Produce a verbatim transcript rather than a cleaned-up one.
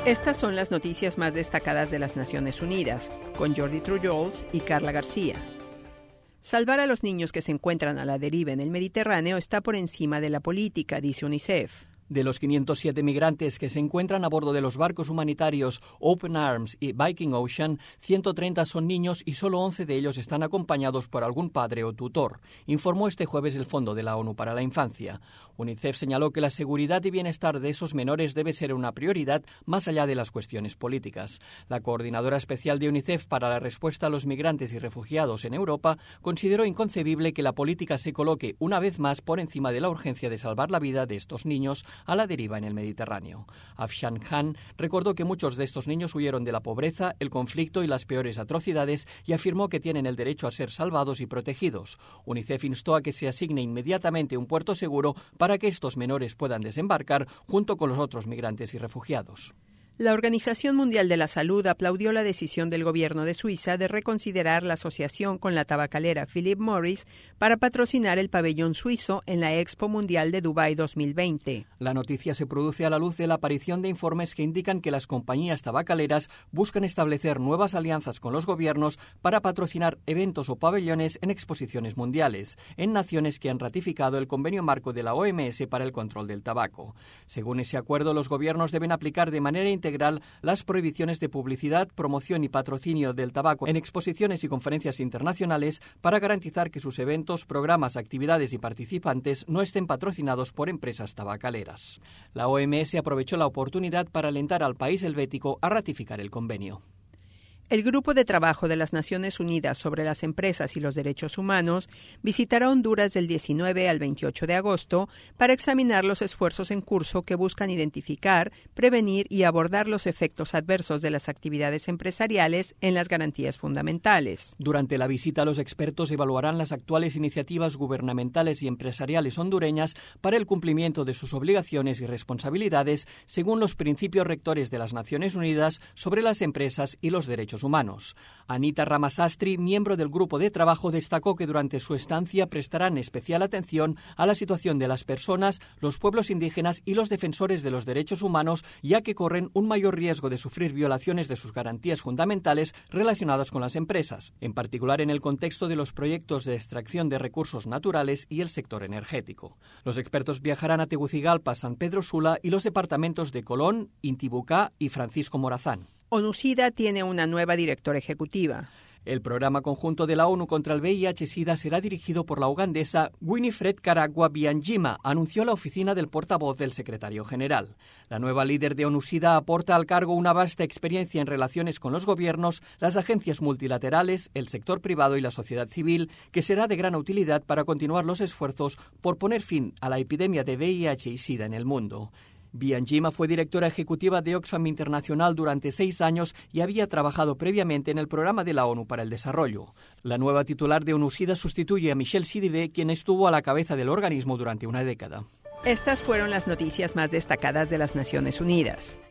Estas son las noticias más destacadas de las Naciones Unidas, con Jordi Trujols y Carla García. Salvar a los niños que se encuentran a la deriva en el Mediterráneo está por encima de la política, dice UNICEF. De los quinientos siete migrantes que se encuentran a bordo de los barcos humanitarios Open Arms y Viking Ocean, ciento treinta son niños y solo once de ellos están acompañados por algún padre o tutor, informó este jueves el Fondo de la ONU para la Infancia. UNICEF señaló que la seguridad y bienestar de esos menores debe ser una prioridad más allá de las cuestiones políticas. La coordinadora especial de UNICEF para la respuesta a los migrantes y refugiados en Europa consideró inconcebible que la política se coloque una vez más por encima de la urgencia de salvar la vida de estos niños a la deriva en el Mediterráneo. Afshan Khan recordó que muchos de estos niños huyeron de la pobreza, el conflicto y las peores atrocidades y afirmó que tienen el derecho a ser salvados y protegidos. UNICEF instó a que se asigne inmediatamente un puerto seguro para que estos menores puedan desembarcar junto con los otros migrantes y refugiados. La Organización Mundial de la Salud aplaudió la decisión del gobierno de Suiza de reconsiderar la asociación con la tabacalera Philip Morris para patrocinar el pabellón suizo en la Expo Mundial de Dubái dos mil veinte. La noticia se produce a la luz de la aparición de informes que indican que las compañías tabacaleras buscan establecer nuevas alianzas con los gobiernos para patrocinar eventos o pabellones en exposiciones mundiales, en naciones que han ratificado el convenio marco de la O M S para el control del tabaco. Según ese acuerdo, los gobiernos deben aplicar de manera integral las prohibiciones de publicidad, promoción y patrocinio del tabaco en exposiciones y conferencias internacionales para garantizar que sus eventos, programas, actividades y participantes no estén patrocinados por empresas tabacaleras. La O M S aprovechó la oportunidad para alentar al país helvético a ratificar el convenio. El Grupo de Trabajo de las Naciones Unidas sobre las Empresas y los Derechos Humanos visitará Honduras del diecinueve al veintiocho de agosto para examinar los esfuerzos en curso que buscan identificar, prevenir y abordar los efectos adversos de las actividades empresariales en las garantías fundamentales. Durante la visita, los expertos evaluarán las actuales iniciativas gubernamentales y empresariales hondureñas para el cumplimiento de sus obligaciones y responsabilidades según los principios rectores de las Naciones Unidas sobre las empresas y los derechos humanos. Anita Ramasastri, miembro del grupo de trabajo, destacó que durante su estancia prestarán especial atención a la situación de las personas, los pueblos indígenas y los defensores de los derechos humanos, ya que corren un mayor riesgo de sufrir violaciones de sus garantías fundamentales relacionadas con las empresas, en particular en el contexto de los proyectos de extracción de recursos naturales y el sector energético. Los expertos viajarán a Tegucigalpa, San Pedro Sula y los departamentos de Colón, Intibucá y Francisco Morazán. ONU-SIDA tiene una nueva directora ejecutiva. El programa conjunto de la ONU contra el V I H-Sida será dirigido por la ugandesa Winifred Karagwa Byanyima, anunció la oficina del portavoz del secretario general. La nueva líder de ONU-SIDA aporta al cargo una vasta experiencia en relaciones con los gobiernos, las agencias multilaterales, el sector privado y la sociedad civil, que será de gran utilidad para continuar los esfuerzos por poner fin a la epidemia de V I H y SIDA en el mundo. Byanyima fue directora ejecutiva de Oxfam Internacional durante seis años y había trabajado previamente en el programa de la ONU para el Desarrollo. La nueva titular de ONU-SIDA sustituye a Michelle Sidibe, quien estuvo a la cabeza del organismo durante una década. Estas fueron las noticias más destacadas de las Naciones Unidas.